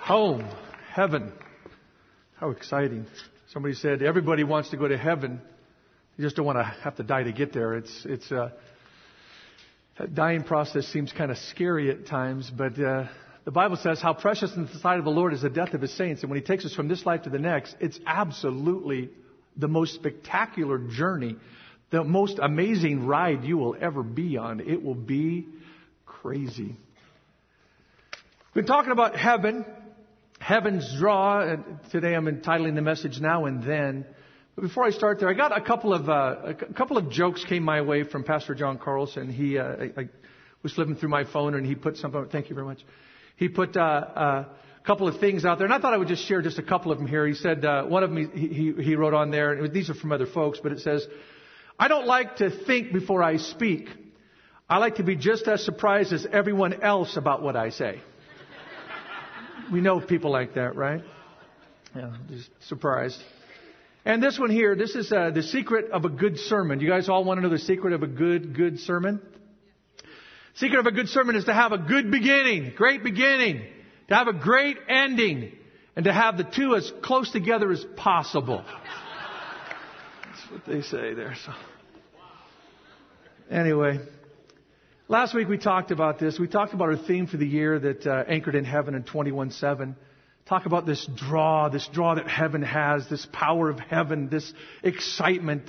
Home, heaven. How exciting. Somebody said everybody wants to go to heaven. You just don't want to have to die to get there. That dying process seems kind of scary at times, but the Bible says how precious in the sight of the Lord is the death of His saints. And when He takes us from this life to the next, it's absolutely the most spectacular journey, the most amazing ride you will ever be on. It will be crazy. We've been talking about heaven, heaven's draw. And today I'm entitling the message Now and Then. But before I start there, I got a couple of jokes came my way from Pastor John Carlson. I was flipping through my phone and he put something. Thank you very much. He put a couple of things out there, and I thought I would just share just a couple of them here. He said one of them he wrote on there. And these are from other folks, but it says, "I don't like to think before I speak. I like to be just as surprised as everyone else about what I say." We know people like that, right? Yeah, just surprised. And this one here, this is the secret of a good sermon. You guys all want to know the secret of a good sermon? Secret of a good sermon is to have a good beginning, great beginning, to have a great ending, and to have the two as close together as possible. That's what they say there. So, anyway. Last week we talked about this. We talked about our theme for the year that Anchored in Heaven in 21-7. Talk about this draw that heaven has, this power of heaven, this excitement.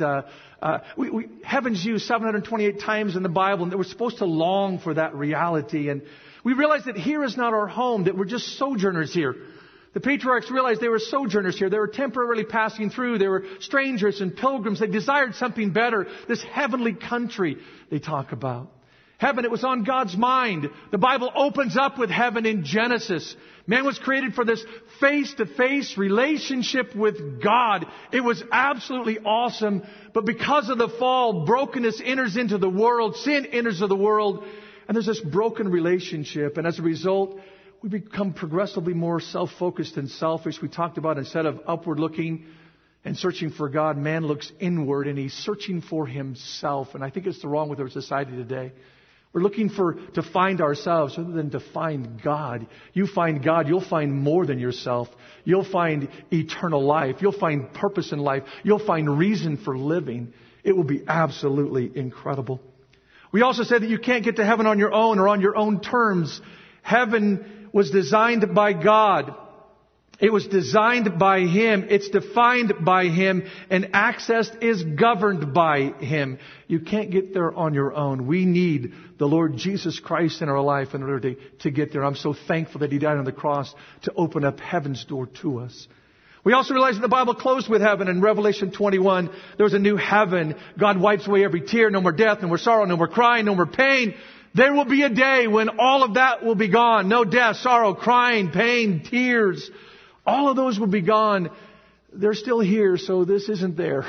Heaven's used 728 times in the Bible, and that we're supposed to long for that reality. And we realize that here is not our home, that we're just sojourners here. The patriarchs realized they were sojourners here. They were temporarily passing through. They were strangers and pilgrims. They desired something better, this heavenly country they talk about. Heaven, it was on God's mind. The Bible opens up with heaven in Genesis. Man was created for this face-to-face relationship with God. It was absolutely awesome. But because of the fall, brokenness enters into the world. Sin enters into the world. And there's this broken relationship. And as a result, we become progressively more self-focused and selfish. We talked about instead of upward looking and searching for God, man looks inward and he's searching for himself. And I think it's the wrong with our society today. We're looking to find ourselves rather than to find God. You find God, you'll find more than yourself. You'll find eternal life. You'll find purpose in life. You'll find reason for living. It will be absolutely incredible. We also said that you can't get to heaven on your own or on your own terms. Heaven was designed by God. It was designed by Him. It's defined by Him. And access is governed by Him. You can't get there on your own. We need the Lord Jesus Christ in our life in order to get there. I'm so thankful that He died on the cross to open up heaven's door to us. We also realize that the Bible closed with heaven. In Revelation 21, there was a new heaven. God wipes away every tear. No more death, no more sorrow, no more crying, no more pain. There will be a day when all of that will be gone. No death, sorrow, crying, pain, tears. All of those will be gone. They're still here, so this isn't there.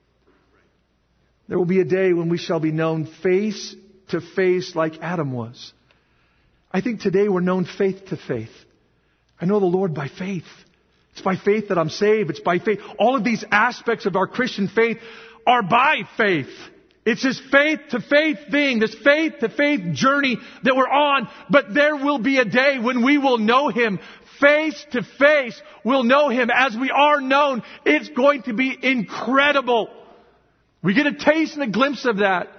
There will be a day when we shall be known face to face like Adam was. I think today we're known faith to faith. I know the Lord by faith. It's by faith that I'm saved. It's by faith. All of these aspects of our Christian faith are by faith. It's this faith-to-faith thing, this faith-to-faith journey that we're on. But there will be a day when we will know Him face to face. We'll know Him as we are known. It's going to be incredible. We get a taste and a glimpse of that.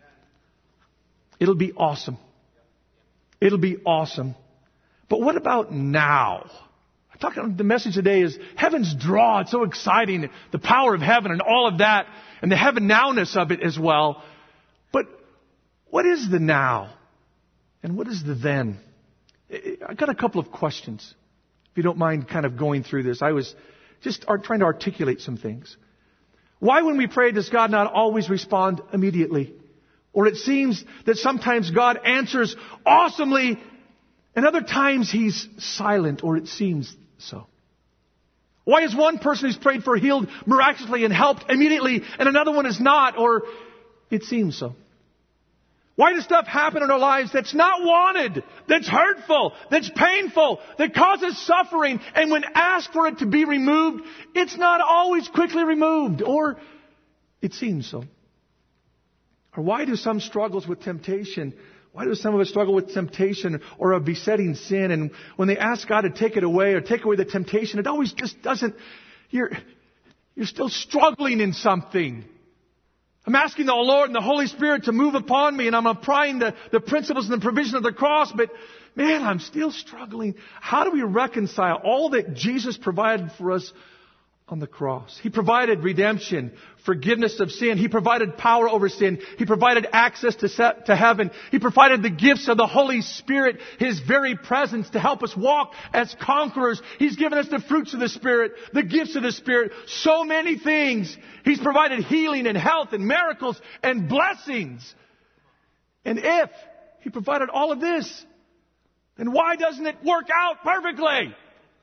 It'll be awesome. It'll be awesome. But what about now? The message today is heaven's draw. It's so exciting. The power of heaven and all of that. And the heaven nowness of it as well. But what is the now? And what is the then? I got a couple of questions. If you don't mind kind of going through this. I was just trying to articulate some things. Why when we pray does God not always respond immediately? Or it seems that sometimes God answers awesomely and other times He's silent, or it seems so. Why is one person who's prayed for healed miraculously and helped immediately and another one is not, or it seems so? Why does stuff happen in our lives that's not wanted, that's hurtful, that's painful, that causes suffering, and when asked for it to be removed, it's not always quickly removed, or it seems so? Or why do some struggles with temptation Why do some of us struggle with temptation or a besetting sin? And when they ask God to take it away or take away the temptation, it always just doesn't. You're still struggling in something. I'm asking the Lord and the Holy Spirit to move upon me, and I'm applying the principles and the provision of the cross, but man, I'm still struggling. How do we reconcile all that Jesus provided for us on the cross? He provided redemption, forgiveness of sin. He provided power over sin. He provided access to heaven. He provided the gifts of the Holy Spirit, His very presence to help us walk as conquerors. He's given us the fruits of the Spirit, the gifts of the Spirit, so many things. He's provided healing and health and miracles and blessings. And if He provided all of this, then why doesn't it work out perfectly?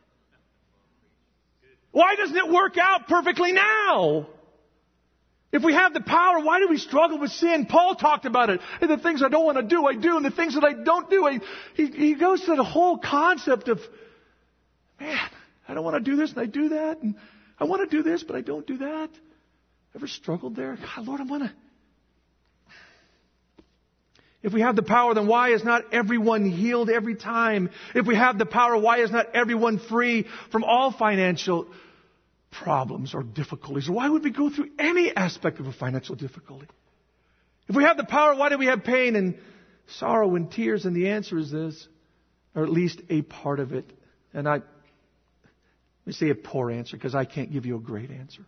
Why doesn't it work out perfectly now? If we have the power, why do we struggle with sin? Paul talked about it. And the things I don't want to do, I do. And the things that I don't do, he goes to the whole concept of, man, I don't want to do this and I do that. And I want to do this, but I don't do that. Ever struggled there? God, Lord, I want to. If we have the power, then why is not everyone healed every time? If we have the power, why is not everyone free from all financial problems or difficulties? Or why would we go through any aspect of a financial difficulty? If we have the power, why do we have pain and sorrow and tears? And the answer is this, or at least a part of it. And let me say a poor answer because I can't give you a great answer.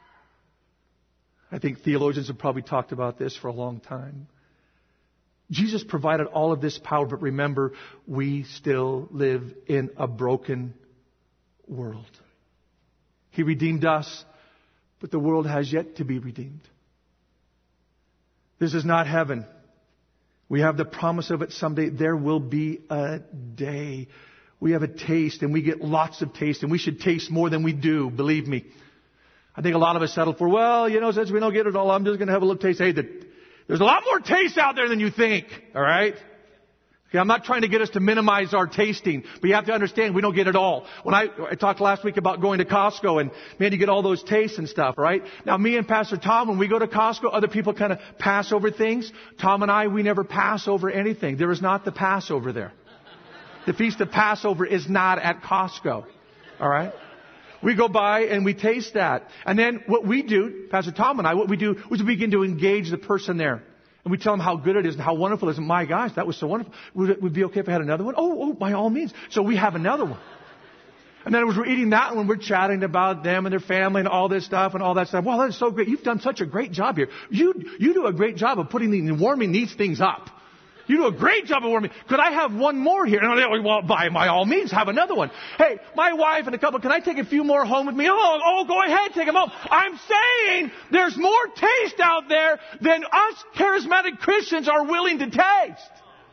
I think theologians have probably talked about this for a long time. Jesus provided all of this power, but remember, we still live in a broken world. He redeemed us, but the world has yet to be redeemed. This is not heaven. We have the promise of it someday. There will be a day. We have a taste, and we get lots of taste, and we should taste more than we do, believe me. I think a lot of us settle for, since we don't get it all, I'm just going to have a little taste. Hey, there's a lot more taste out there than you think, all right? Okay, I'm not trying to get us to minimize our tasting, but you have to understand we don't get it all. When I talked last week about going to Costco and, man, you get all those tastes and stuff, right? Now, me and Pastor Tom, when we go to Costco, other people kind of pass over things. Tom and I, we never pass over anything. There is not the Passover there. The Feast of Passover is not at Costco, all right? We go by and we taste that. And then what we do, Pastor Tom and I, what we do is we begin to engage the person there. And we tell them how good it is and how wonderful it is. And my gosh, that was so wonderful. Would it be okay if I had another one? Oh, by all means. So we have another one. And then as we're eating that one, we're chatting about them and their family and all this stuff and all that stuff. Wow, that is so great. You've done such a great job here. You do a great job of warming these things up. You do a great job of warming. Could I have one more here? And well, by all means, have another one. Hey, my wife and a couple, can I take a few more home with me? Oh, go ahead, take them home. I'm saying there's more taste out there than us charismatic Christians are willing to taste.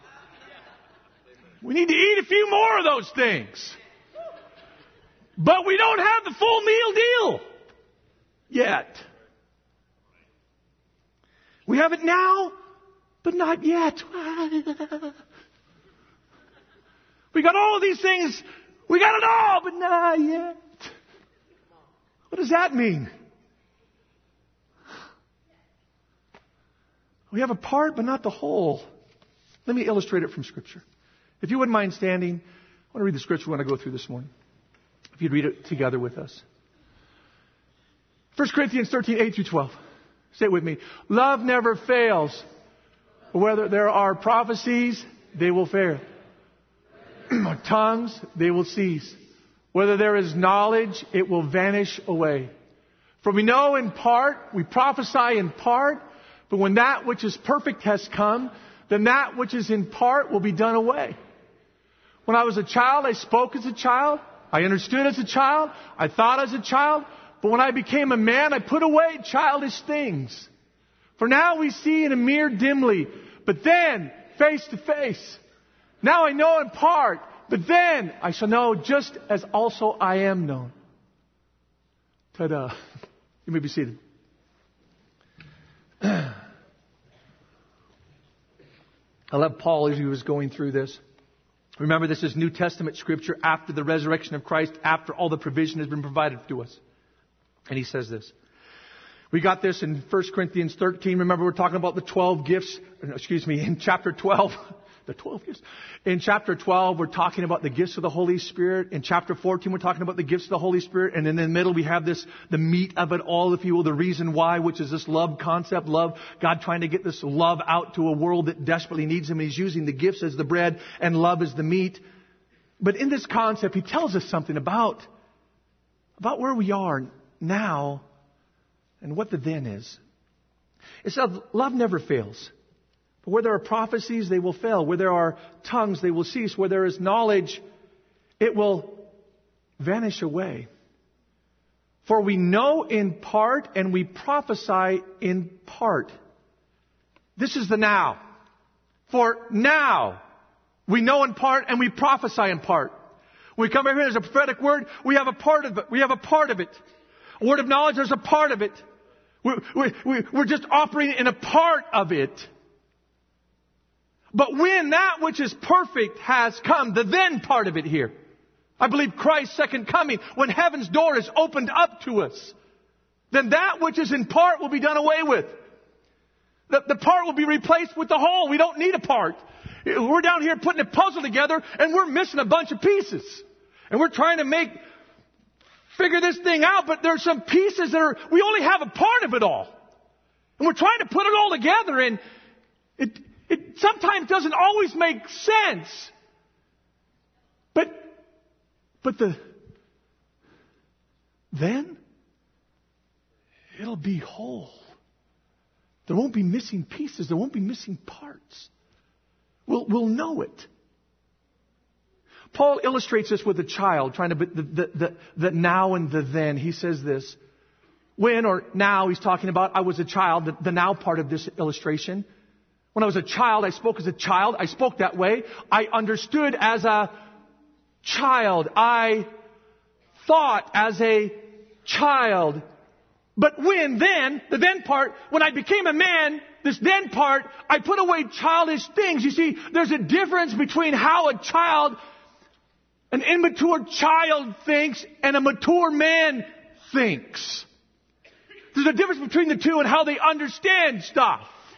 We need to eat a few more of those things. But we don't have the full meal deal yet. We have it now, but not yet. We got all of these things. We got it all, but not yet. What does that mean? We have a part, but not the whole. Let me illustrate it from Scripture. If you wouldn't mind standing, I want to read the Scripture we want to go through this morning. If you'd read it together with us. 1 Corinthians 13, 8 through 12. Say it with me. Love never fails. Whether there are prophecies, they will fail. Tongues, they will cease. Whether there is knowledge, it will vanish away. For we know in part, we prophesy in part, but when that which is perfect has come, then that which is in part will be done away. When I was a child, I spoke as a child. I understood as a child. I thought as a child. But when I became a man, I put away childish things. For now we see in a mirror dimly, but then face to face. Now I know in part, but then I shall know just as also I am known. Ta-da. You may be seated. I love Paul as he was going through this. Remember, this is New Testament scripture after the resurrection of Christ, after all the provision has been provided to us. And he says this. We got this in 1 Corinthians 13. Remember, we're talking about the 12 gifts. In chapter 12. The 12 gifts. In chapter 12, we're talking about the gifts of the Holy Spirit. In chapter 14, we're talking about the gifts of the Holy Spirit. And in the middle, we have this, the meat of it all, if you will, the reason why, which is this love concept, love, God trying to get this love out to a world that desperately needs Him. He's using the gifts as the bread and love as the meat. But in this concept, He tells us something about where we are now and what the then is. It says, love never fails. But where there are prophecies, they will fail. Where there are tongues, they will cease. Where there is knowledge, it will vanish away. For we know in part and we prophesy in part. This is the now. For now, we know in part and we prophesy in part. When we come over here, there's a prophetic word, we have a part of it. We have a part of it. A word of knowledge, there's a part of it. We're just operating in a part of it. But when that which is perfect has come, the then part of it here, I believe Christ's second coming, when heaven's door is opened up to us, then that which is in part will be done away with. The part will be replaced with the whole. We don't need a part. We're down here putting a puzzle together and we're missing a bunch of pieces. And we're trying to figure this thing out, but there's some pieces that we only have a part of it all. And we're trying to put it all together, and it sometimes doesn't always make sense. But then it'll be whole. There won't be missing pieces. There won't be missing parts. We'll know it. Paul illustrates this with a child, trying to the now and the then. He says this. When or now, he's talking about, I was a child, the now part of this illustration. When I was a child, I spoke as a child. I spoke that way. I understood as a child. I thought as a child. But the then part, when I became a man, this then part, I put away childish things. You see, there's a difference between how a child, an immature child thinks and a mature man thinks. There's a difference between the two and how they understand stuff.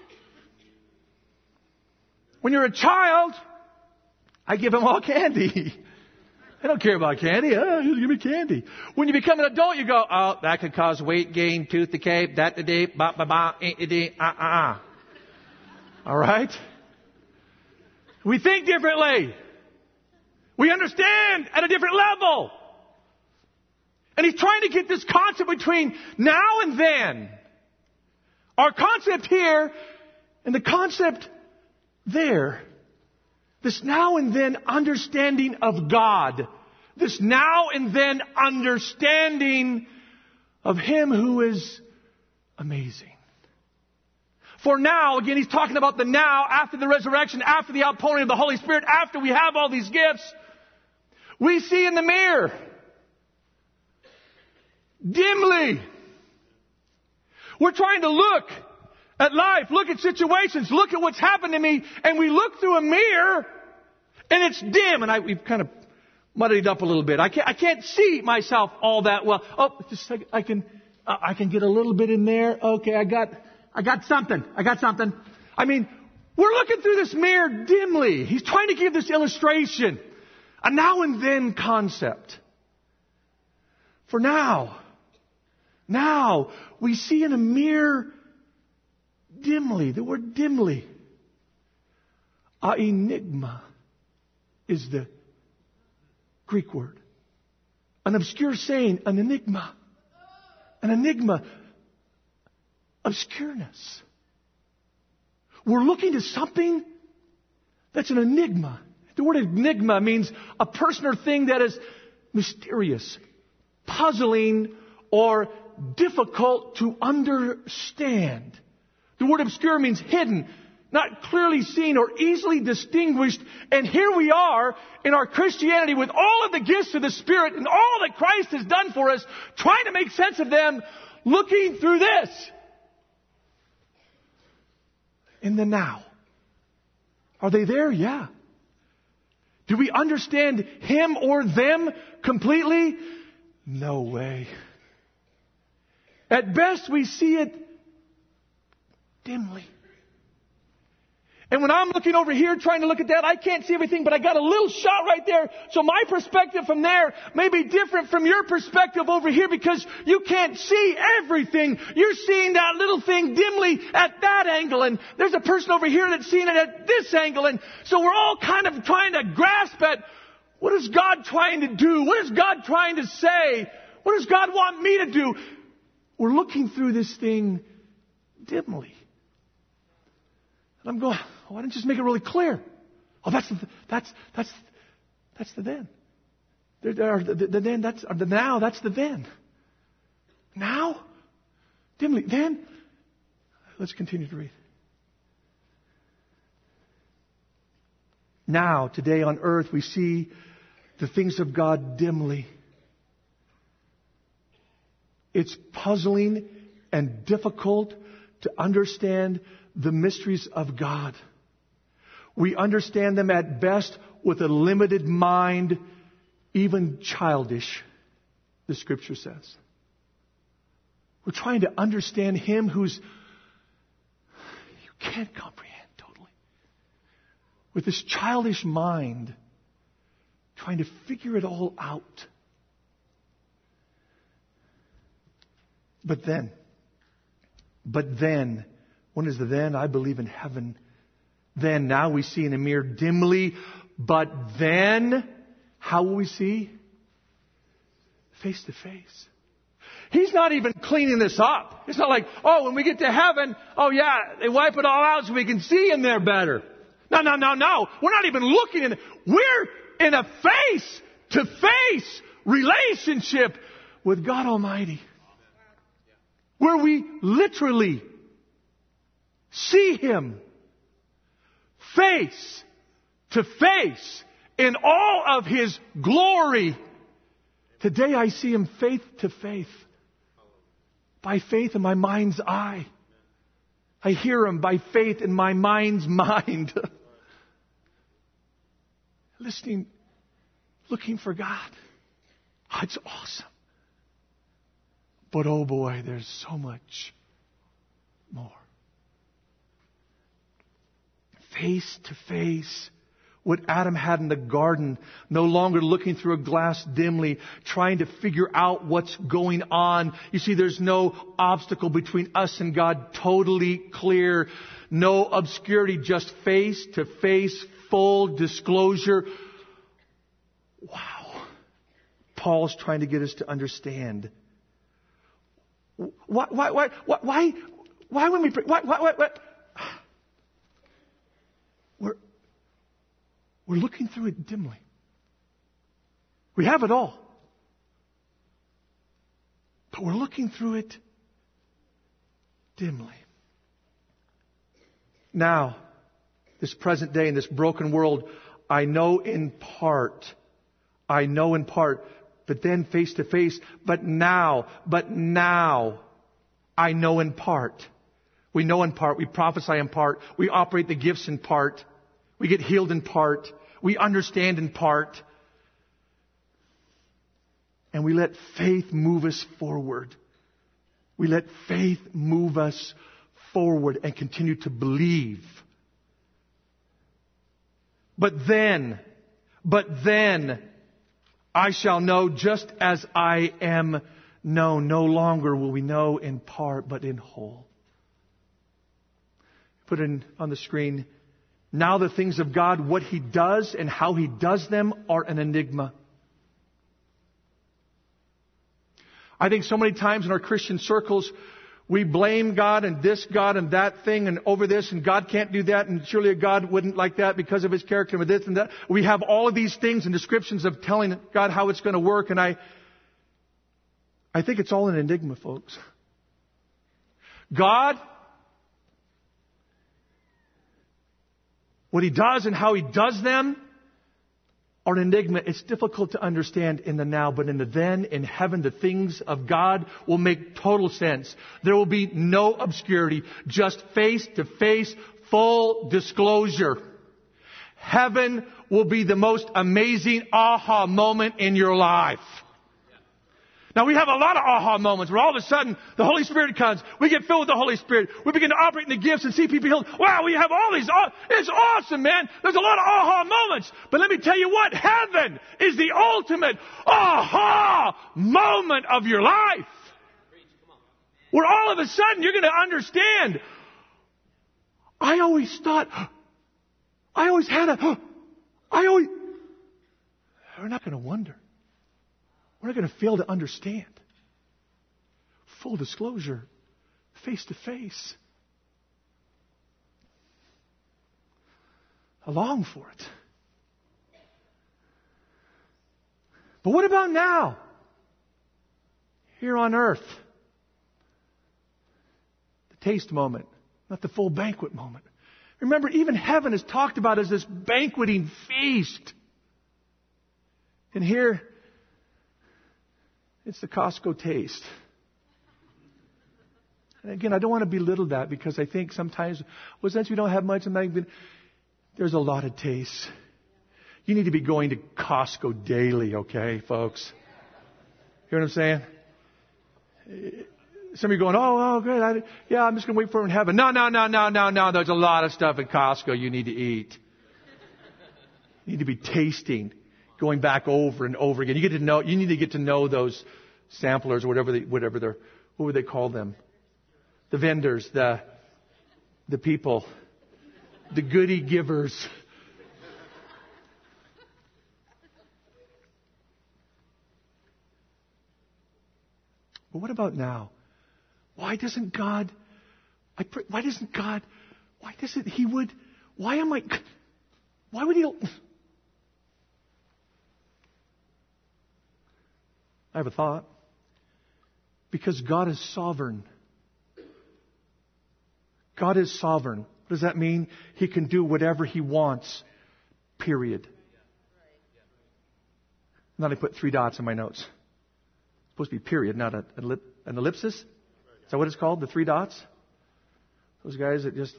When you're a child, I give them all candy. I don't care about candy. Give me candy. When you become an adult, you go, oh, that could cause weight gain, tooth decay, All right? We think differently. We understand at a different level. And he's trying to get this concept between now and then. Our concept here and the concept there. This now and then understanding of God. This now and then understanding of Him who is amazing. For now, again, he's talking about the now, after the resurrection, after the outpouring of the Holy Spirit, after we have all these gifts. We see in the mirror. Dimly. We're trying to look at life, look at situations, look at what's happened to me, and we look through a mirror, and it's dim. And we've kind of muddied it up a little bit. I can't see myself all that well. Oh, just a second. I can get a little bit in there. Okay, I got something. I mean, we're looking through this mirror dimly. He's trying to give this illustration, a now and then concept. For now we see in a mirror dimly. The word dimly. Enigma is the Greek word. An obscure saying, an enigma. An enigma. Obscureness. We're looking at something that's an enigma. The word enigma means a person or thing that is mysterious, puzzling, or difficult to understand. The word obscure means hidden, not clearly seen or easily distinguished. And here we are in our Christianity with all of the gifts of the Spirit and all that Christ has done for us, trying to make sense of them, looking through this. In the now. Are they there? Yeah. Do we understand Him or them completely? No way. At best, we see it dimly. And when I'm looking over here trying to look at that, I can't see everything, but I got a little shot right there. So my perspective from there may be different from your perspective over here because you can't see everything. You're seeing that little thing dimly at that angle. And there's a person over here that's seeing it at this angle. And so we're all kind of trying to grasp at what is God trying to do? What is God trying to say? What does God want me to do? We're looking through this thing dimly. And I'm going, why don't you just make it really clear? Oh, that's the then. The then, that's the now, that's the then. Now? Dimly. Then? Let's continue to read. Now, today on earth, we see the things of God dimly. It's puzzling and difficult to understand the mysteries of God. We understand them at best with a limited mind, even childish, the Scripture says. We're trying to understand Him who's you can't comprehend totally. With this childish mind, trying to figure it all out. But then, when is the then? I believe in heaven. Then, now we see in a mirror dimly, but then, how will we see? Face to face. He's not even cleaning this up. It's not like, oh, when we get to heaven, oh yeah, they wipe it all out so we can see in there better. No. We're not even looking in it. We're in a face-to-face relationship with God Almighty. Where we literally see Him face to face in all of His glory. Today I see Him faith to faith. By faith in my mind's eye. I hear Him by faith in my mind's mind. Listening, looking for God. Oh, it's awesome. But oh boy, there's so much more. Face to face. What Adam had in the garden, no longer looking through a glass dimly, trying to figure out what's going on. You see, there's no obstacle between us and God, totally clear. No obscurity, just face to face, full disclosure. Wow. Paul's trying to get us to understand. Why when we pray? Why? We're looking through it dimly. We have it all. But we're looking through it dimly. Now, this present day in this broken world, I know in part, but then face to face, but now, I know in part. We know in part, we prophesy in part, we operate the gifts in part, we get healed in part, we understand in part, and we let faith move us forward. We let faith move us forward and continue to believe. But then, I shall know just as I am known. No longer will we know in part, but in whole. Put it on the screen. Now the things of God, what He does and how He does them are an enigma. I think so many times in our Christian circles, we blame God and this God and that thing and over this and God can't do that and surely God wouldn't like that because of His character with this and that. We have all of these things and descriptions of telling God how it's going to work, and I think it's all an enigma, folks. God, what He does and how He does them are an enigma. It's difficult to understand in the now, but in the then, in heaven, the things of God will make total sense. There will be no obscurity, just face-to-face, full disclosure. Heaven will be the most amazing aha moment in your life. Now we have a lot of aha moments where all of a sudden the Holy Spirit comes. We get filled with the Holy Spirit. We begin to operate in the gifts and see people healed. Wow, we have all these. It's awesome, man. There's a lot of aha moments. But let me tell you what, heaven is the ultimate aha moment of your life. Where all of a sudden you're going to understand. I always had we're not going to wonder. We're not going to fail to understand. Full disclosure, face to face. I long for it. But what about now? Here on earth. The taste moment, not the full banquet moment. Remember, even heaven is talked about as this banqueting feast. And here, it's the Costco taste. And again, I don't want to belittle that because I think sometimes, well, since we don't have much, there's a lot of tastes. You need to be going to Costco daily, okay, folks? Hear what I'm saying? Some of you are going, oh, good. I'm just going to wait for it in heaven. No. There's a lot of stuff at Costco you need to eat. You need to be tasting. Going back over and over again. You need to get to know those samplers or whatever they're, what would they call them? The vendors, the people, the goodie givers. But what about now? Why does would he? I have a thought. Because God is sovereign. God is sovereign. What does that mean? He can do whatever He wants. Period. And then I put 3 dots in my notes. It's supposed to be period, not an ellipsis. Is that what it's called? The 3 dots? Those guys that just...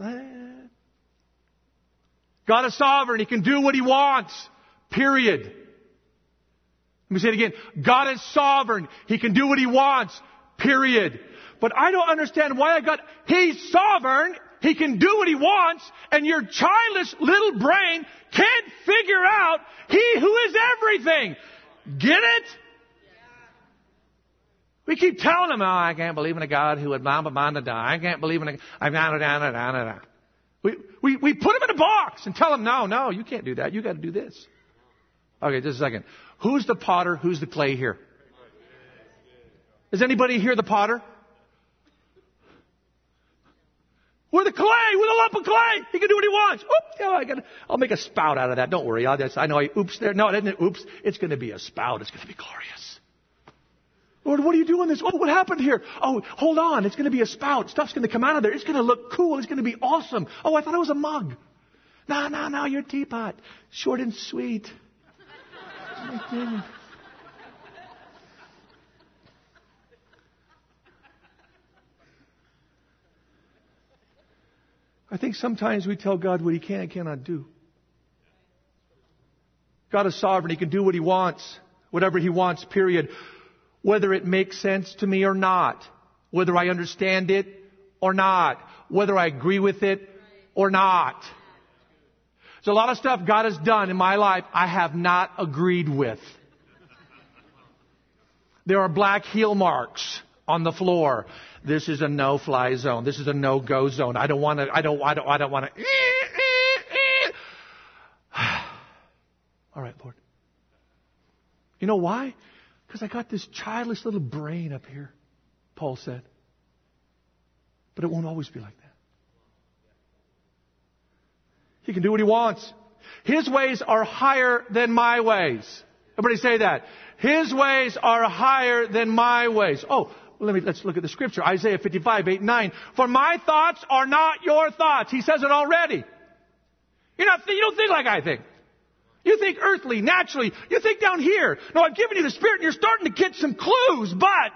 God is sovereign. He can do what He wants. Period. Let me say it again. God is sovereign. He can do what He wants. Period. But I don't understand why He's sovereign. He can do what He wants. And your childish little brain can't figure out He who is everything. Get it? We keep telling Him, I can't believe in a God who would die. I can't believe in a... We put Him in a box and tell Him, no, you can't do that. You got to do this. Okay, just a second. Who's the potter? Who's the clay here? Is anybody here the potter? We're the clay. We're the lump of clay. He can do what He wants. I'll make a spout out of that. Don't worry. I know I oops there. No, it isn't oops. It's going to be a spout. It's going to be glorious. Lord, what are you doing this? Oh, what happened here? Oh, hold on. It's going to be a spout. Stuff's going to come out of there. It's going to look cool. It's going to be awesome. Oh, I thought it was a mug. No, you're a teapot. Short and sweet. I think sometimes we tell God what He can and cannot do. God is sovereign. He can do what He wants, whatever He wants, period. Whether it makes sense to me or not. Whether I understand it or not. Whether I agree with it or not. There's a lot of stuff God has done in my life I have not agreed with. There are black heel marks on the floor. This is a no-fly zone. This is a no-go zone. I don't want to. All right, Lord. You know why? Because I got this childish little brain up here, Paul said. But it won't always be like that. He can do what He wants. His ways are higher than my ways. Everybody say that. His ways are higher than my ways. Oh, let's look at the scripture. Isaiah 55, 8, 9. For my thoughts are not your thoughts. He says it already. You don't think like I think. You think earthly, naturally. You think down here. No, I've given you the Spirit and you're starting to get some clues, but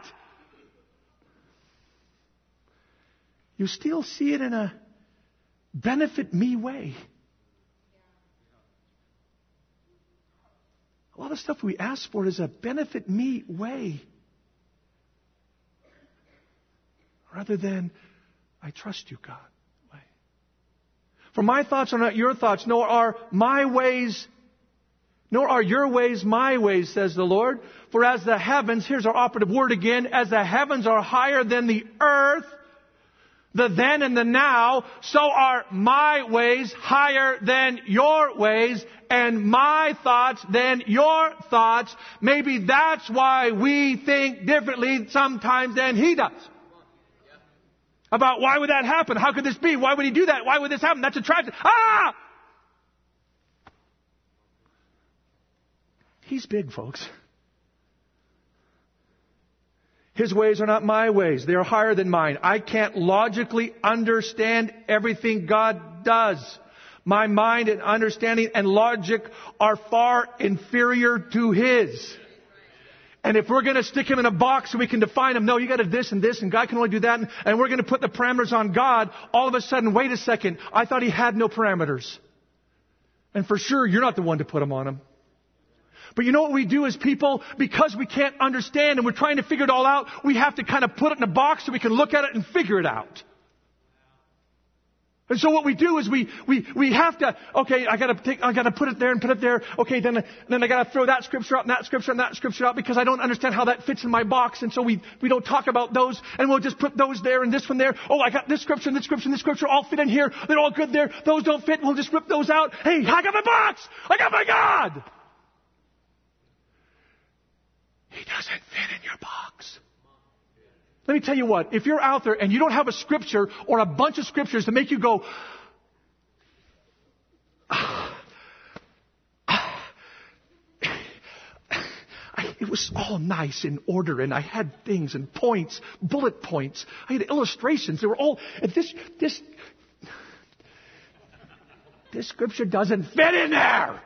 you still see it in a benefit me way. A lot of stuff we ask for is a benefit me way. rather than, I trust you, God. For my thoughts are not your thoughts, nor are my ways, nor are your ways my ways, says the Lord. For as the heavens, here's our operative word again, as the heavens are higher than the earth, the then and the now, so are my ways higher than your ways, and my thoughts than your thoughts. Maybe that's why we think differently sometimes than He does. About why would that happen? How could this be? Why would He do that? Why would this happen? That's a tragedy. Ah! He's big, folks. His ways are not my ways. They are higher than mine. I can't logically understand everything God does. My mind and understanding and logic are far inferior to His. And if we're going to stick Him in a box so we can define Him, no, you got to this and this, and God can only do that, and we're going to put the parameters on God, all of a sudden, wait a second, I thought He had no parameters. And for sure, you're not the one to put them on Him. But you know what we do as people? Because we can't understand and we're trying to figure it all out, we have to kind of put it in a box so we can look at it and figure it out. And so what we do is we have to, okay, I gotta put it there and put it there. Okay, then I gotta throw that scripture out and that scripture and that scripture out because I don't understand how that fits in my box. And so we don't talk about those and we'll just put those there and this one there. Oh, I got this scripture and this scripture and this scripture all fit in here. They're all good there. Those don't fit. We'll just rip those out. Hey, I got my box. I got my God. He doesn't fit in your box. Let me tell you what, if you're out there and you don't have a scripture or a bunch of scriptures to make you go, it was all nice in order and I had things and points, bullet points. I had illustrations. They were all, this scripture doesn't fit in there.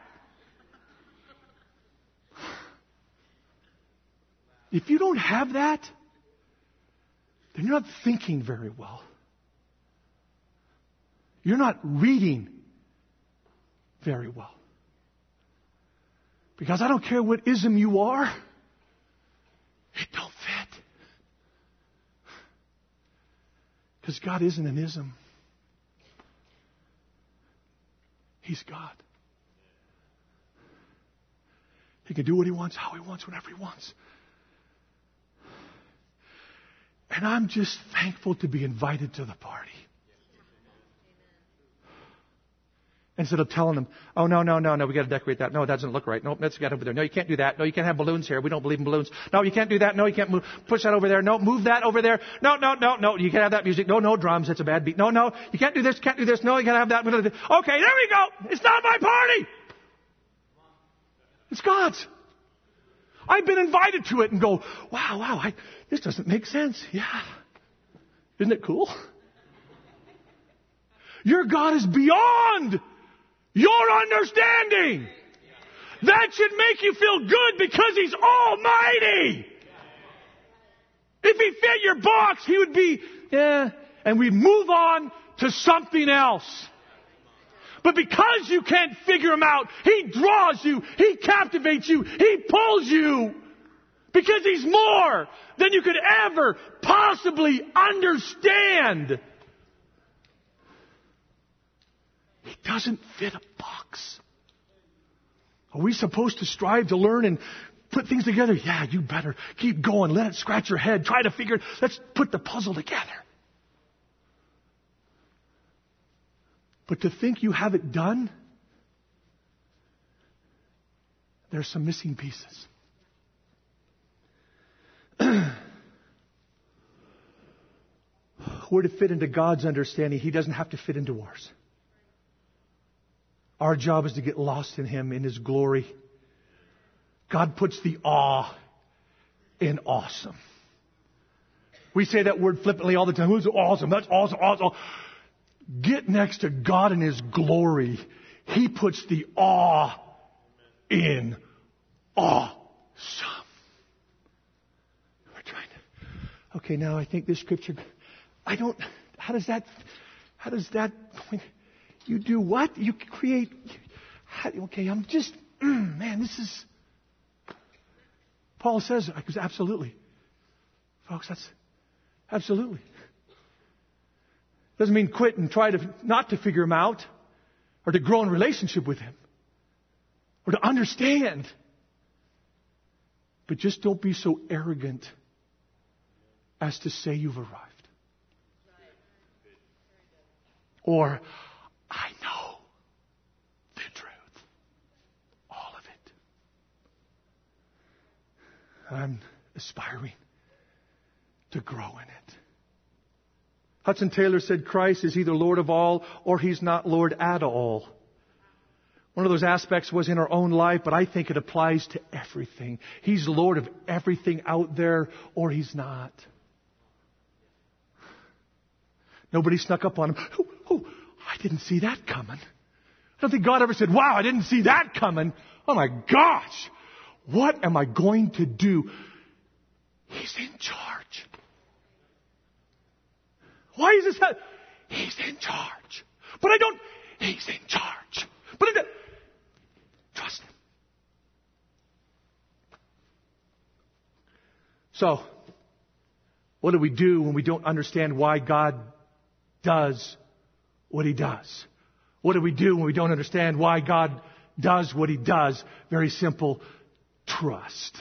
If you don't have that, then you're not thinking very well. You're not reading very well. Because I don't care what ism you are, it don't fit. Because God isn't an ism. He's God. He can do what He wants, how He wants, whenever He wants. And I'm just thankful to be invited to the party. Instead of telling them, oh, no, we got to decorate that. No, it doesn't look right. No, that's got over there. No, you can't do that. No, you can't have balloons here. We don't believe in balloons. No, you can't do that. No, you can't push that over there. No, move that over there. No, you can't have that music. No, drums. That's a bad beat. No, you can't do this. Can't do this. No, you can't have that. Okay, there we go. It's not my party. It's God's. I've been invited to it and go, wow, this doesn't make sense. Yeah. Isn't it cool? Your God is beyond your understanding. That should make you feel good because He's almighty. If He fit your box, He would be, and we'd move on to something else. But because you can't figure Him out, He draws you, He captivates you, He pulls you. Because He's more than you could ever possibly understand. He doesn't fit a box. Are we supposed to strive to learn and put things together? Yeah, you better keep going. Let it scratch your head. Try to figure it. Let's put the puzzle together. But to think you have it done, there's some missing pieces. We're to fit into God's understanding. He doesn't have to fit into ours. Our job is to get lost in Him, in His glory. God puts the awe in awesome. We say that word flippantly all the time. Who's awesome? That's awesome. Get next to God in His glory. He puts the awe in awesome. We're trying to, okay, now I think this scripture, how does that, you do what? You create, okay, I'm just, this is, Paul says, absolutely. Folks, that's, absolutely. Doesn't mean quit and try to not to figure Him out or to grow in relationship with Him or to understand. But just don't be so arrogant as to say you've arrived. Or, I know the truth. All of it. I'm aspiring to grow in it. Hudson Taylor said Christ is either Lord of all or He's not Lord at all. One of those aspects was in our own life, but I think it applies to everything. He's Lord of everything out there or He's not. Nobody snuck up on Him. Oh, I didn't see that coming. I don't think God ever said, wow, I didn't see that coming. Oh my gosh, what am I going to do? He's in charge. Why is this that? He's in charge. But I don't, He's in charge. But I don't, trust Him. So, what do we do when we don't understand why God does what He does? What do we do when we don't understand why God does what He does? Very simple. Trust.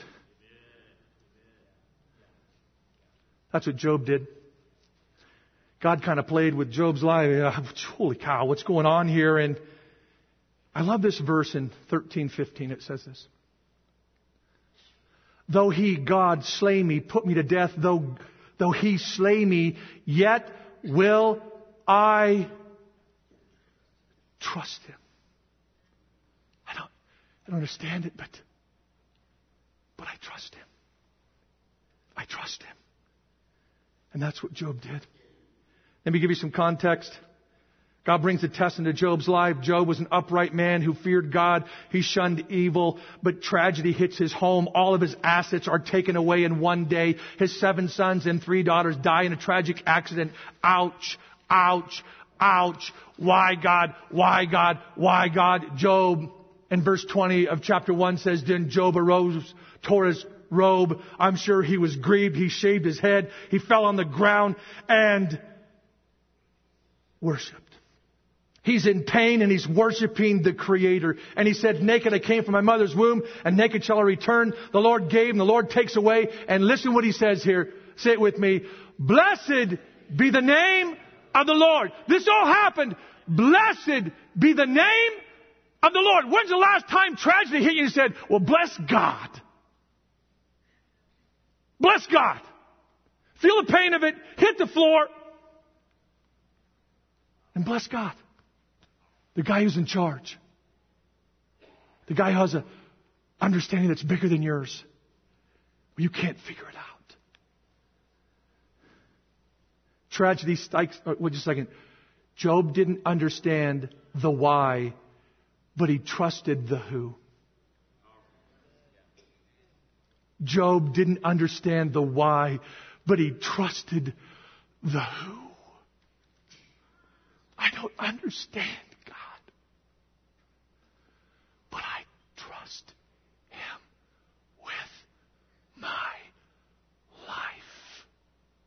That's what Job did. God kind of played with Job's life. Holy cow, what's going on here? And I love this verse in 13:15. It says this. Though He, God, slay me, put me to death, though He slay me, yet will I trust Him. I don't understand it, but I trust Him. I trust Him. And that's what Job did. Let me give you some context. God brings a test into Job's life. Job was an upright man who feared God. He shunned evil, but tragedy hits his home. All of his assets are taken away in one day. His 7 sons and 3 daughters die in a tragic accident. Ouch, ouch, ouch. Why God? Why God? Why God? Job, in verse 20 of chapter 1 says, then Job arose, tore his robe. I'm sure he was grieved. He shaved his head. He fell on the ground and worshipped. He's in pain and he's worshiping the Creator. And he said, naked I came from my mother's womb and naked shall I return. The Lord gave and the Lord takes away. And listen what he says here. Say it with me. Blessed be the name of the Lord. This all happened. Blessed be the name of the Lord. When's the last time tragedy hit you and you said, well, bless God. Bless God. Feel the pain of it. Hit the floor. And bless God. The guy who's in charge. The guy who has an understanding that's bigger than yours. Where you can't figure it out. Tragedy strikes... Wait just a second. Job didn't understand the why, but he trusted the who. Job didn't understand the why, but he trusted the who. I don't understand God, but I trust Him with my life.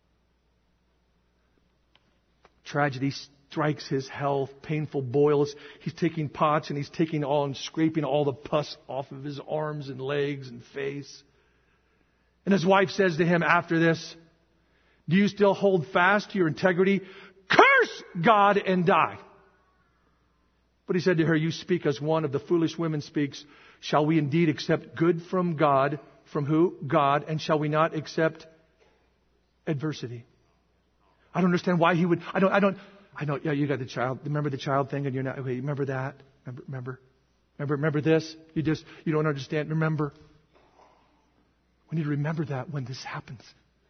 Tragedy strikes his health, painful boils. He's taking pots and he's taking all and scraping all the pus off of his arms and legs and face. And his wife says to him after this, do you still hold fast to your integrity? Curse God and die. But he said to her, you speak as one of the foolish women speaks. Shall we indeed accept good from God? From who? God. And shall we not accept adversity? I don't understand why he would. I don't. Yeah, you got the child. Remember the child thing, and you're not. Okay, remember that. Remember this. You don't understand. Remember. We need to remember that when this happens.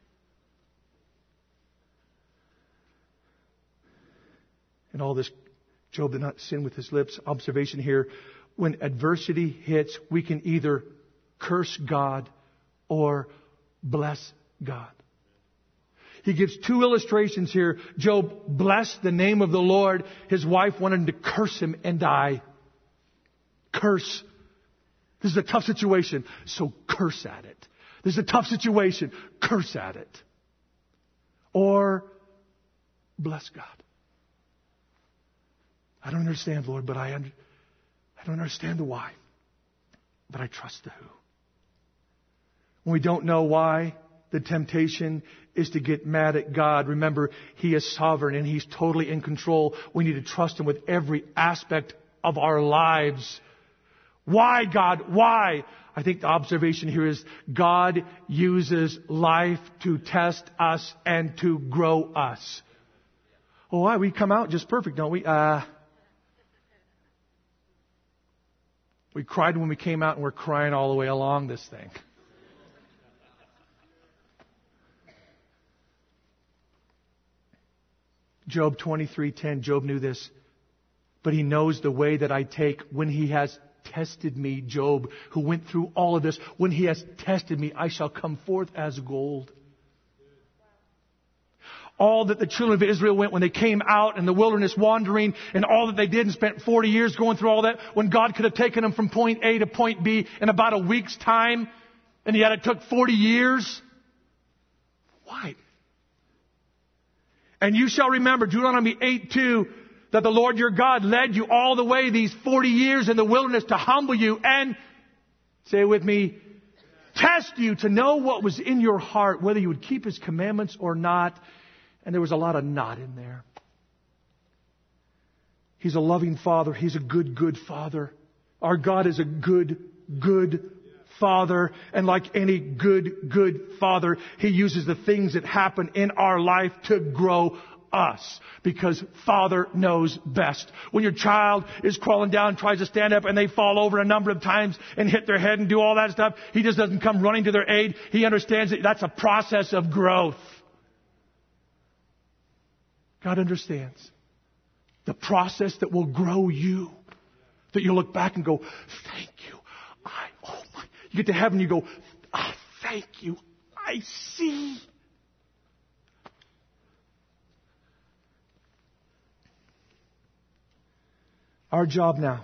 And all this, Job did not sin with his lips. Observation here. When adversity hits, we can either curse God or bless God. He gives 2 illustrations here. Job blessed the name of the Lord. His wife wanted him to curse him and die. Curse. This is a tough situation, so curse at it. This is a tough situation, curse at it. Or bless God. I don't understand, Lord, but I don't understand the why. But I trust the who. When we don't know why, the temptation is to get mad at God. Remember, He is sovereign and He's totally in control. We need to trust Him with every aspect of our lives. Why, God? Why? I think the observation here is God uses life to test us and to grow us. Oh, why? We come out just perfect, don't we? We cried when we came out, and we're crying all the way along this thing. Job 23:10, Job knew this. But He knows the way that I take. When He has tested me, Job, who went through all of this, when He has tested me, I shall come forth as gold. All that the children of Israel went when they came out in the wilderness wandering, and all that they did and spent 40 years going through all that, when God could have taken them from point A to point B in about a week's time, and yet it took 40 years. Why? And you shall remember, Deuteronomy 8:2, that the Lord your God led you all the way these 40 years in the wilderness to humble you and, say it with me, test you to know what was in your heart, whether you would keep His commandments or not. And there was a lot of not in there. He's a loving Father. He's a good, good Father. Our God is a good, good Father. And like any good, good Father, He uses the things that happen in our life to grow us. Because Father knows best. When your child is crawling down, tries to stand up, and they fall over a number of times and hit their head and do all that stuff, He just doesn't come running to their aid. He understands that that's a process of growth. God understands the process that will grow you. That you look back and go, thank you. You get to heaven, you go, thank you. I see. Our job now.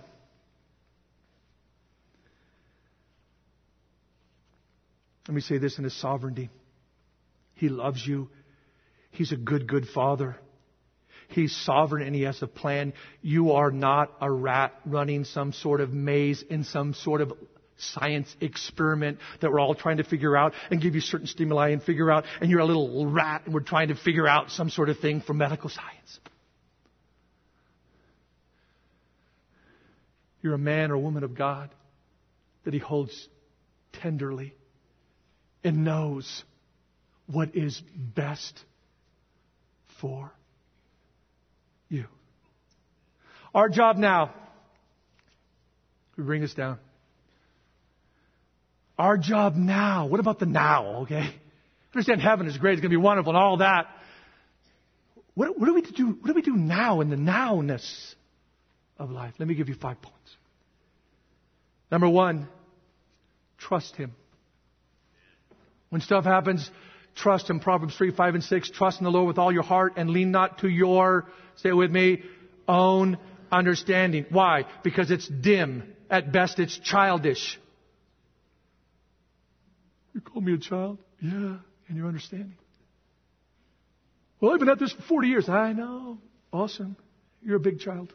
Let me say this in His sovereignty. He loves you. He's a good, good Father. He's sovereign and He has a plan. You are not a rat running some sort of maze in some sort of science experiment that we're all trying to figure out and give you certain stimuli and figure out. And you're a little rat and we're trying to figure out some sort of thing from medical science. You're a man or a woman of God that He holds tenderly and knows what is best for you. Our job now, we bring this down. Our job now. What about the now, okay? Understand heaven is great. It's going to be wonderful and all that. What do we do? What do we do now in the nowness of life? Let me give you 5 points. Number 1, trust Him. When stuff happens, trust Him. Proverbs 3, 5, and 6. Trust in the Lord with all your heart and lean not to your, say it with me, own understanding. Why? Because it's dim. At best, it's childish. You call me a child? Yeah, in your understanding. Well, I've been at this for 40 years. I know. Awesome. You're a big child.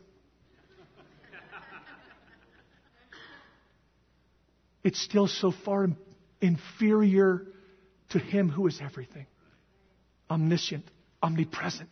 It's still so far inferior to Him who is everything. Omniscient, omnipresent.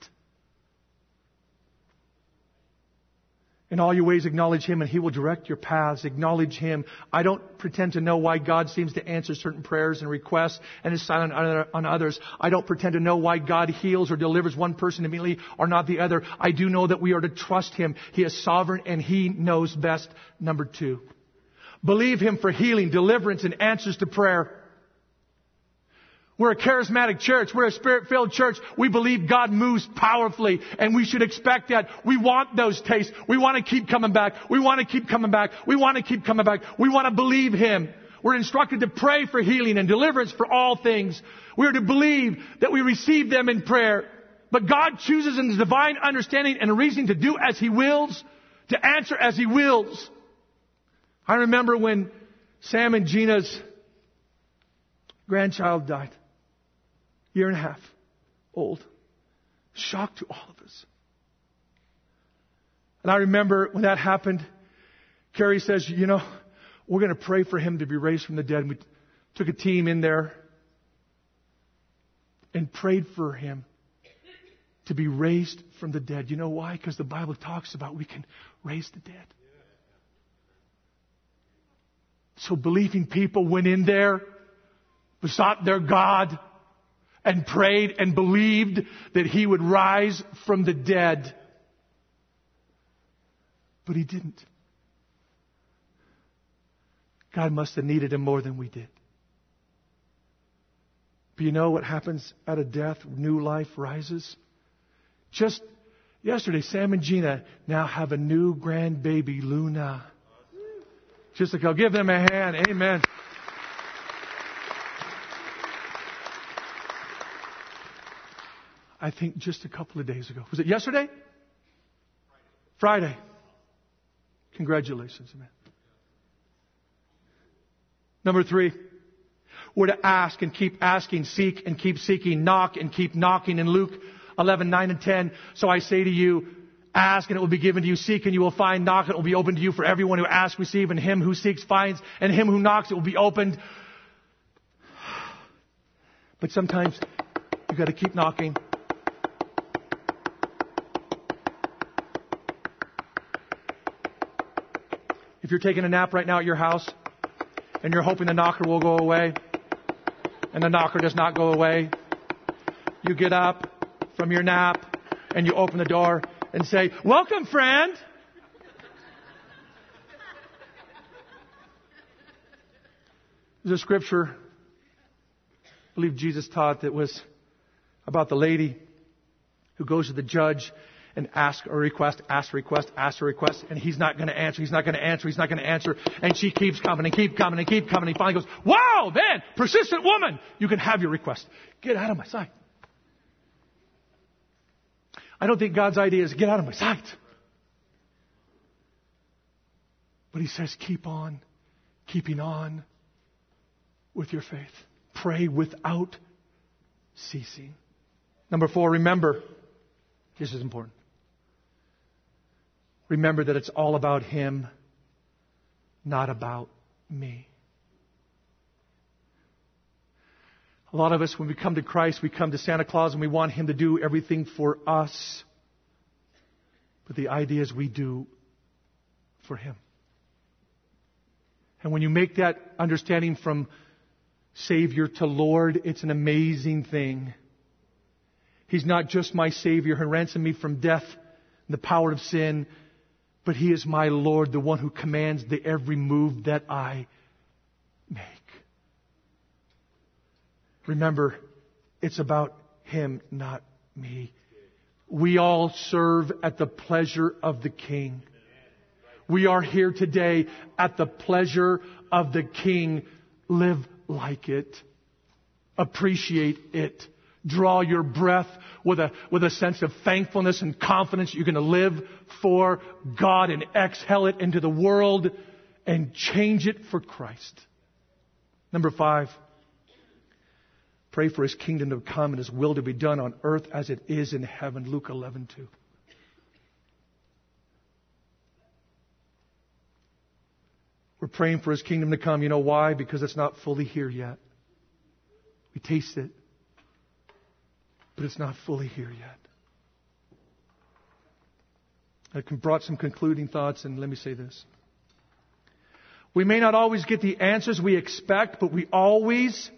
In all your ways acknowledge Him and He will direct your paths. Acknowledge Him. I don't pretend to know why God seems to answer certain prayers and requests and is silent on others. I don't pretend to know why God heals or delivers one person immediately or not the other. I do know that we are to trust Him. He is sovereign and He knows best. Number 2. Believe Him for healing, deliverance, and answers to prayer. We're a charismatic church. We're a Spirit-filled church. We believe God moves powerfully, and we should expect that. We want those tastes. We want to keep coming back. We want to keep coming back. We want to keep coming back. We want to believe Him. We're instructed to pray for healing and deliverance for all things. We are to believe that we receive them in prayer. But God chooses in His divine understanding and reasoning to do as He wills, to answer as He wills. I remember when Sam and Gina's grandchild died. 1.5 years old. Shock to all of us. And I remember when that happened, Carrie says, you know, we're going to pray for him to be raised from the dead. And we took a team in there and prayed for him to be raised from the dead. You know why? Because the Bible talks about we can raise the dead. So believing people went in there, besought their God, and prayed and believed that he would rise from the dead. But he didn't. God must have needed him more than we did. But you know what happens out of death? New life rises. Just yesterday, Sam and Gina now have a new grandbaby, Luna. Just to go, give them a hand. Amen. I think just a couple of days ago. Was it yesterday? Friday. Congratulations, man. Number 3. We're to ask and keep asking, seek and keep seeking, knock and keep knocking. In Luke 11:9 and 10, so I say to you, ask and it will be given to you. Seek and you will find. Knock and it will be opened to you. For everyone who asks, receive. And him who seeks, finds. And him who knocks, it will be opened. But sometimes you've got to keep knocking. If you're taking a nap right now at your house and you're hoping the knocker will go away and the knocker does not go away, you get up from your nap and you open the door and say, welcome, friend. There's a scripture, I believe Jesus taught, that was about the lady who goes to the judge and asks a request, and he's not going to answer. And she keeps coming. He finally goes, wow, man, persistent woman, you can have your request. Get out of my sight. I don't think God's idea is get out of my sight. But he says, keep on, keeping on with your faith. Pray without ceasing. Number 4, remember, this is important. Remember that it's all about him, not about me. A lot of us, when we come to Christ, we come to Santa Claus and we want him to do everything for us. But the idea is we do for him. And when you make that understanding from Savior to Lord, it's an amazing thing. He's not just my Savior who ransomed me from death and the power of sin, but he is my Lord, the one who commands the every move that I make. Remember, it's about him, not me. We all serve at the pleasure of the King. We are here today at the pleasure of the King. Live like it. Appreciate it. Draw your breath with a sense of thankfulness and confidence. You're going to live for God and exhale it into the world and change it for Christ. Number 5. Pray for his kingdom to come and his will to be done on earth as it is in heaven. Luke 11:2. We're praying for his kingdom to come. You know why? Because it's not fully here yet. We taste it, but it's not fully here yet. I brought some concluding thoughts, and let me say this. We may not always get the answers we expect, but we always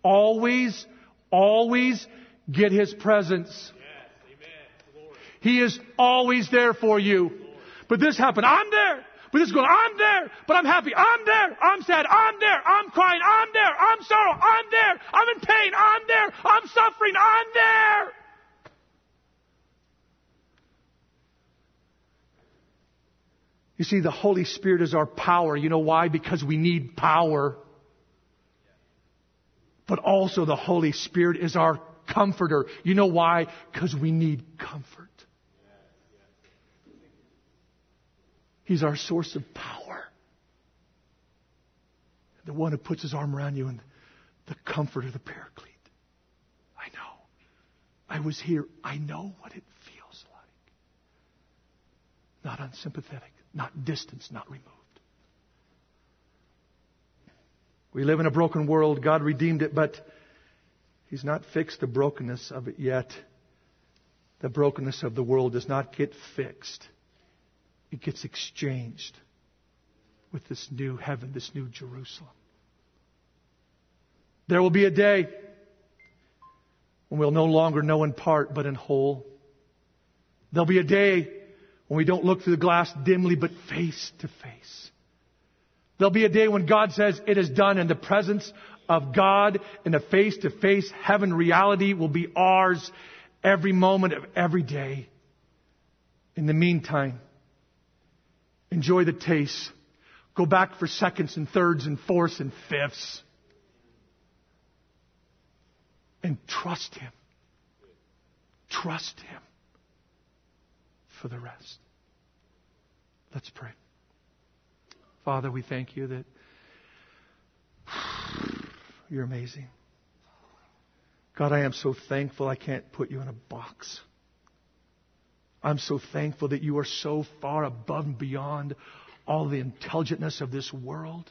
get his presence. Yes, amen. He is always there for you. But this happened. I'm there. But this is going, I'm there. But I'm happy. I'm there. I'm sad. I'm there. I'm crying. I'm there. I'm sorrow. I'm there. I'm in pain. I'm there. I'm suffering. I'm there. You see, the Holy Spirit is our power. You know why? Because we need power. But also the Holy Spirit is our comforter. You know why? Because we need comfort. He's our source of power. The one who puts his arm around you and the comforter, the paraclete. I know. I was here. I know what it feels like not unsympathetic, not distant, not removed. We live in a broken world. God redeemed it, but He's not fixed the brokenness of it yet. The brokenness of the world does not get fixed. It gets exchanged with this new heaven, this new Jerusalem. There will be a day when we'll no longer know in part but in whole. There'll be a day when we don't look through the glass dimly but face to face. There'll be a day when God says it is done, in the presence of God, in a face-to-face heaven reality will be ours every moment of every day. In the meantime, enjoy the taste. Go back for seconds and thirds and fourths and fifths. And trust Him. Trust Him for the rest. Let's pray. Father, we thank You that You're amazing. God, I am so thankful I can't put You in a box. I'm so thankful that You are so far above and beyond all the intelligentness of this world.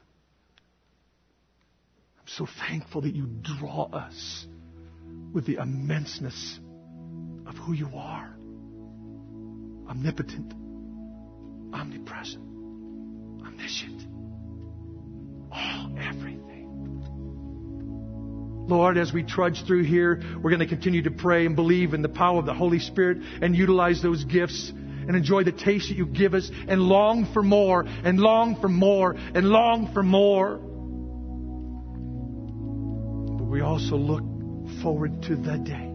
I'm so thankful that You draw us with the immenseness of who You are. Omnipotent, omnipresent, omniscient, everything. Lord, as we trudge through here, we're going to continue to pray and believe in the power of the Holy Spirit and utilize those gifts and enjoy the taste that You give us and long for more and long for more and long for more. But we also look forward to the day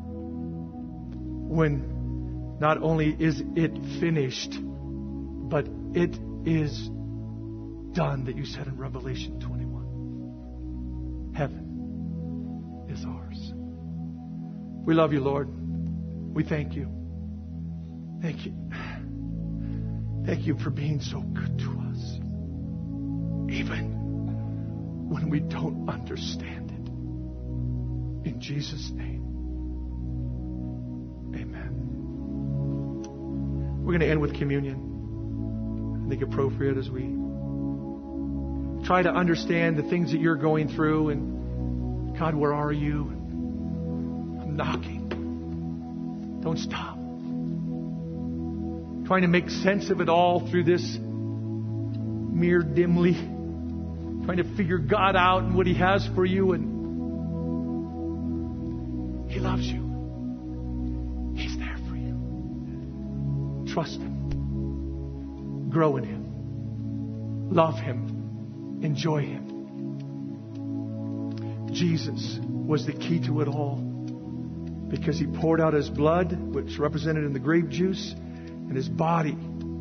when not only is it finished, but it is done, that You said in Revelation 21. Heaven is ours. We love You, Lord. We thank You. Thank You. Thank You for being so good to us, even when we don't understand it. In Jesus' name, amen. We're going to end with communion. I think appropriate as we try to understand the things that you're going through. And God, where are You? I'm knocking. Don't stop. Trying to make sense of it all through this mere dimly. Trying to figure God out and what He has for you. And He loves you. He's there for you. Trust Him. Grow in Him. Love Him. Enjoy Him. Jesus was the key to it all, because He poured out His blood, which represented in the grape juice, and His body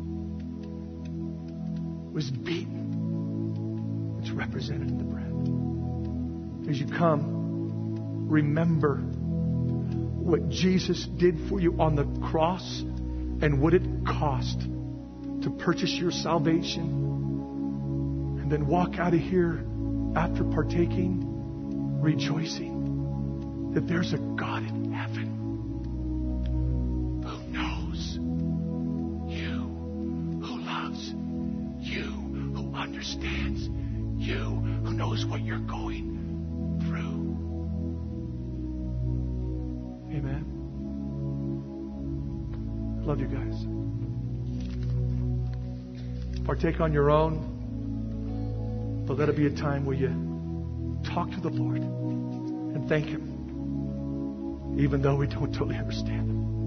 was beaten, which represented in the bread. As you come, remember what Jesus did for you on the cross and what it cost to purchase your salvation. And then walk out of here after partaking, rejoicing that there's a God in heaven who knows you, who loves you, who understands you, who knows what you're going through. Amen. I love you guys. Partake on your own. But let it be a time where you talk to the Lord and thank Him, even though we don't totally understand Him.